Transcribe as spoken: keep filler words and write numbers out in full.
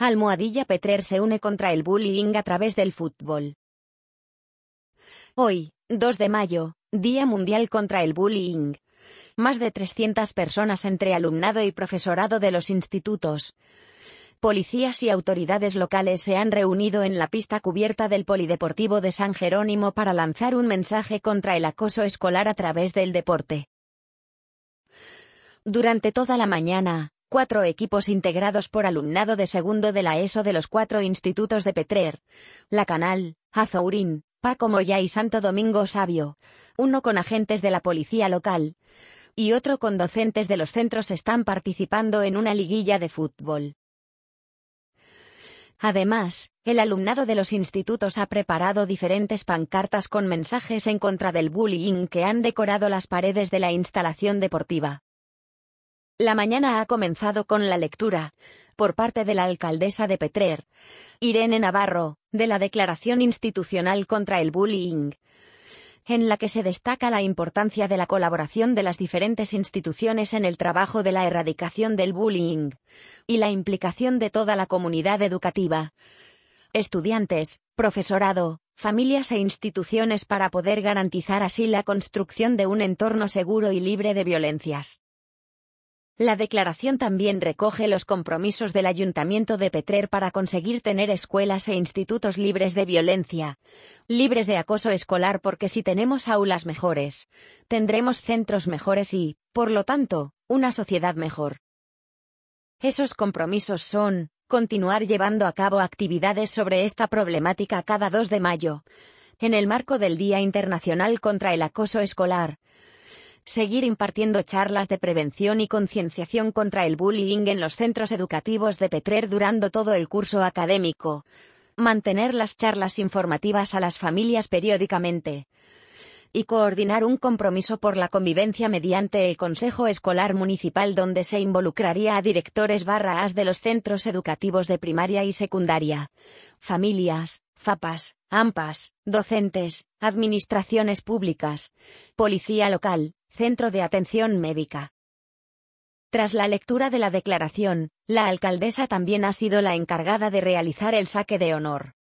Almohadilla Petrer se une contra el bullying a través del fútbol. Hoy, dos de mayo, Día Mundial contra el Bullying. Más de trescientas personas entre alumnado y profesorado de los institutos, policías y autoridades locales se han reunido en la pista cubierta del Polideportivo de San Jerónimo para lanzar un mensaje contra el acoso escolar a través del deporte. Durante toda la mañana, cuatro equipos integrados por alumnado de segundo de la ESO de los cuatro institutos de Petrer, La Canal, Azourín, Paco Moya y Santo Domingo Savio, uno con agentes de la policía local y otro con docentes de los centros están participando en una liguilla de fútbol. Además, el alumnado de los institutos ha preparado diferentes pancartas con mensajes en contra del bullying que han decorado las paredes de la instalación deportiva. La mañana ha comenzado con la lectura, por parte de la alcaldesa de Petrer, Irene Navarro, de la Declaración Institucional contra el Bullying, en la que se destaca la importancia de la colaboración de las diferentes instituciones en el trabajo de la erradicación del bullying, y la implicación de toda la comunidad educativa, estudiantes, profesorado, familias e instituciones para poder garantizar así la construcción de un entorno seguro y libre de violencias. La declaración también recoge los compromisos del Ayuntamiento de Petrer para conseguir tener escuelas e institutos libres de violencia, libres de acoso escolar, porque si tenemos aulas mejores, tendremos centros mejores y, por lo tanto, una sociedad mejor. Esos compromisos son: continuar llevando a cabo actividades sobre esta problemática cada dos de mayo, en el marco del Día Internacional contra el Acoso Escolar; seguir impartiendo charlas de prevención y concienciación contra el bullying en los centros educativos de Petrer durante todo el curso académico; mantener las charlas informativas a las familias periódicamente; y coordinar un compromiso por la convivencia mediante el Consejo Escolar Municipal, donde se involucraría a directores barra as de los centros educativos de primaria y secundaria, familias, FAPAS, AMPAs, docentes, administraciones públicas, policía local, centro de atención médica. Tras la lectura de la declaración, la alcaldesa también ha sido la encargada de realizar el saque de honor.